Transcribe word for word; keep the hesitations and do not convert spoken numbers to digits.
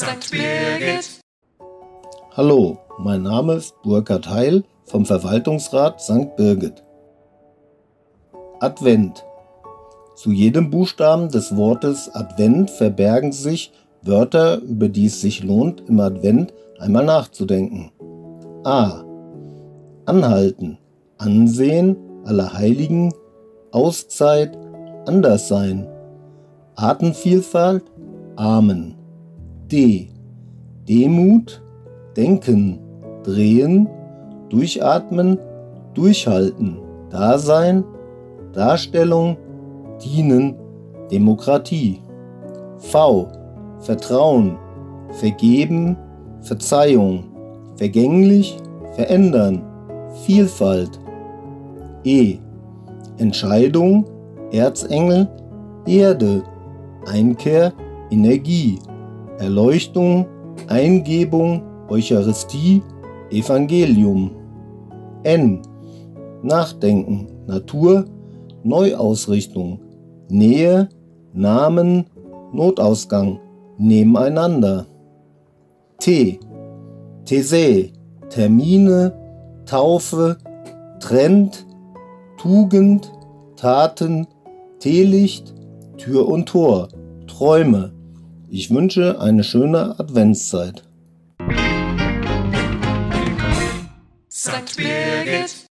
Sankt Birgit. Hallo, mein Name ist Burkhard Heil vom Verwaltungsrat Sankt Birgit. Advent. Zu jedem Buchstaben des Wortes Advent verbergen sich Wörter, über die es sich lohnt, im Advent einmal nachzudenken. A. Anhalten, Ansehen, Allerheiligen, Auszeit, Anderssein, Artenvielfalt, Amen. D. Demut, Denken, Drehen, Durchatmen, Durchhalten, Dasein, Darstellung, Dienen, Demokratie. V. Vertrauen, Vergeben, Verzeihung, Vergänglich, Verändern, Vielfalt. E. Entscheidung, Erzengel, Erde, Einkehr, Energie, Erleuchtung, Eingebung, Eucharistie, Evangelium. N. Nachdenken, Natur, Neuausrichtung, Nähe, Namen, Notausgang, Nebeneinander. T. These, Termine, Taufe, Trend, Tugend, Taten, Teelicht, Tür und Tor, Träume. Ich wünsche eine schöne Adventszeit. Sankt Birgit.